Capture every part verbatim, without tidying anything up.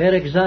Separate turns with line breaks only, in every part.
פרק ז'.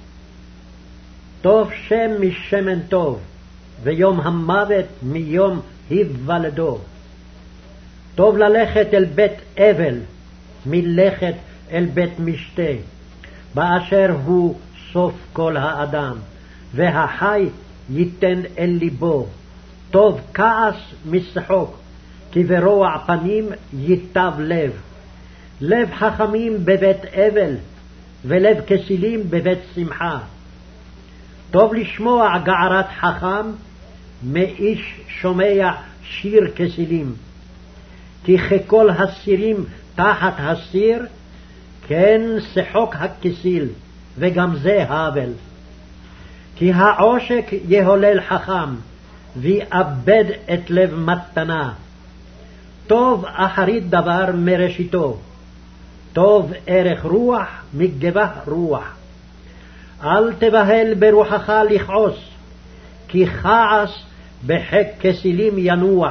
טוב שם משמן טוב, ויום המוות מיום היוולדו. טוב ללכת אל בית אבל, מלכת אל בית משתה, באשר הוא סוף כל האדם, והחי ייתן אל ליבו. טוב כעס משחוק, כי ברוע פנים ייטב לב. לב חכמים בבית אבל, ולב כסילים בבית שמחה. טוב לשמוע גערת חכם, מאיש שומע שיר כסילים. כי ככל הסירים תחת הסיר, כן שחוק הכסיל, וגם זה הבל. כי העושק יהולל חכם, ויאבד את לב מתנה. טוב אחרית דבר מראשיתו, טוב ערך רוח מגבה רוח. אל תבהל ברוחך לכעוס, כי כעס בחק כסילים ינוח.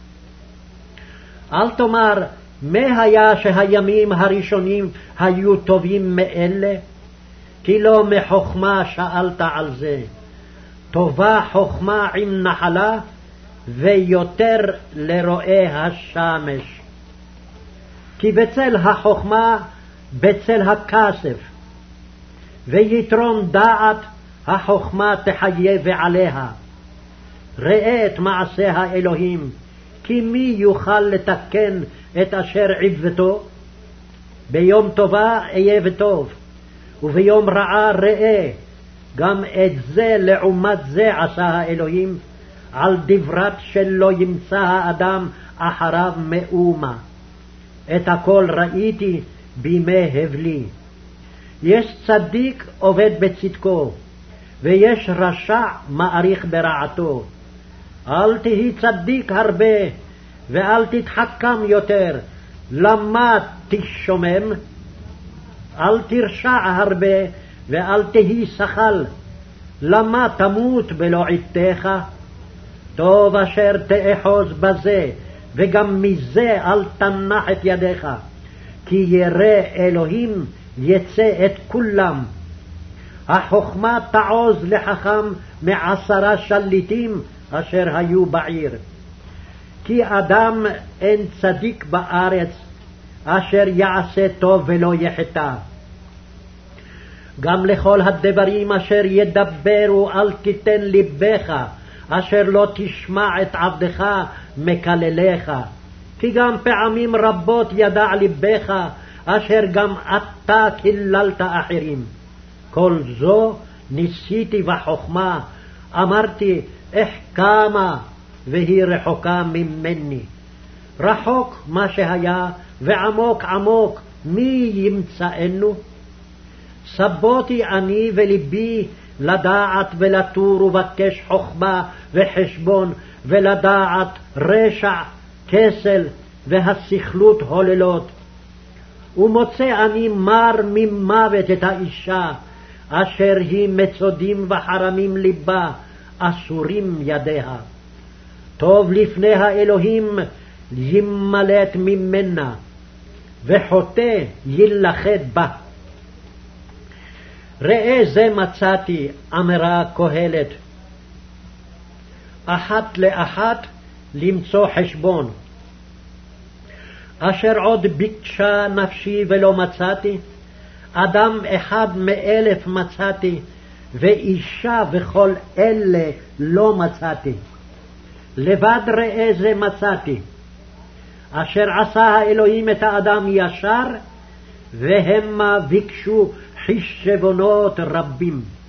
אל תאמר, מה היה שהימים הראשונים היו טובים מאלה? כי לא מחוכמה שאלת על זה. טובה חוכמה עם נחלה, ויותר לרואי השמש. כי בצל החוכמה, בצל הכסף, ויתרון דעת החוכמה תחיה ועליה. ראה את מעשה האלוהים, כי מי יוכל לתקן את אשר עיוותו? ביום טובה אהיה וטוב, וביום רעה ראה. גם את זה לעומת זה עשה האלוהים, על דברת שלא ימצא האדם אחריו מאומה. את הכל ראיתי בימי הבלי. יש צדיק עובד בצדקו, ויש רשע מעריך ברעתו. אל תהי צדיק הרבה, ואל תתחכם יותר, למה תשומם? אל תרשע הרבה, ואל תהי שחל, למה תמות בלא עתך? טוב אשר תאחוז בזה, וגם מזה אל תנח את ידיך, כי ירא אלוהים יצא את כולם. החוכמה תעוז לחכם מעשרה שליטים אשר היו בעיר. כי אדם אין צדיק בארץ, אשר יעשה טוב ולא יחטא. גם לכל הדברים אשר ידברו אל תיתן ליבך, אשר לא תשמע את עבדך מקלליך. כי גם פעמים רבות ידע ליבך, אשר גם אתה קיללת אחרים. כל זו ניסיתי בחוכמה, אמרתי איך כמה, והיא רחוקה ממני. רחוק מה שהיה, ועמוק עמוק מי ימצאנו? סבותי אני וליבי לדעת ולתור ובקש חוכמה וחשבון, ולדעת רשע, כסל והסכלות הוללות. ומוצא אני מר ממוות את האישה, אשר היא מצודים וחרמים ליבה, אסורים ידיה. טוב לפני האלוהים ימלט ממנה, וחוטא ילכד בה. ראה זה מצאתי, אמרה קהלת, אחת לאחת למצוא חשבון. אשר עוד ביקשה נפשי ולא מצאתי, אדם אחד מאלף מצאתי, ואישה וכל אלה לא מצאתי. לבד ראה זה מצאתי, אשר עשה האלוהים את האדם ישר, והמה ביקשו חשבונות רבים.